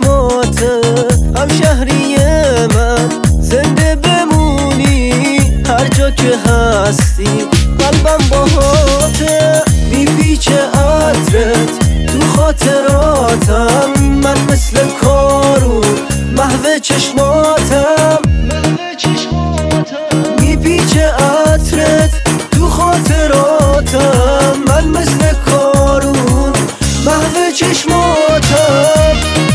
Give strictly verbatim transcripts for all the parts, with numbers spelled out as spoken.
چشماته هم شهری من، زنده بمونی هر جا که هستی، قلبم باهاته. میپیچه عطرت تو خاطراتم، من مثل کارون محو چشماتم. میپیچه عطرت تو خاطراتم، من مثل کارون محو چشماتم.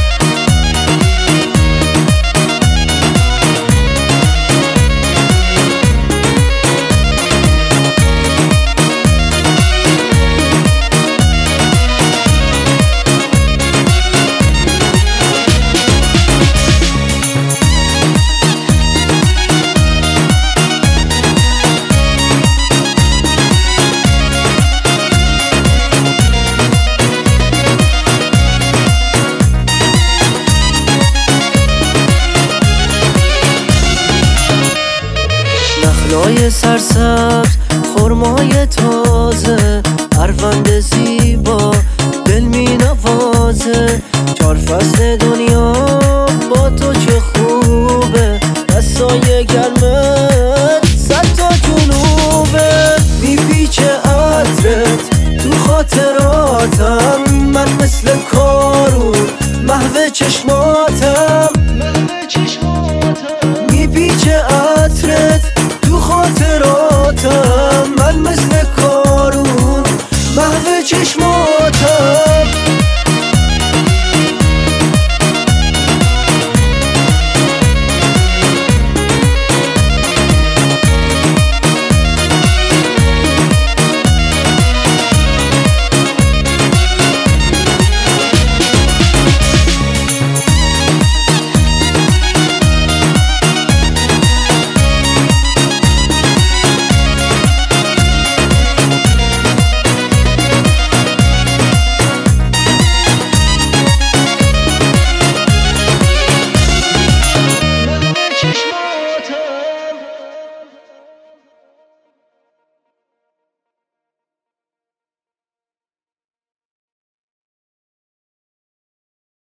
نخلای سرسبز، خرمای تازه، اروند زیبا دل می نوازه. چار فصل دنیا با تو چه خوبه، دستای گرمت صد تا جنوبه. میپیچه عطرت تو خاطراتم، من مثل کارون محو چشماتم.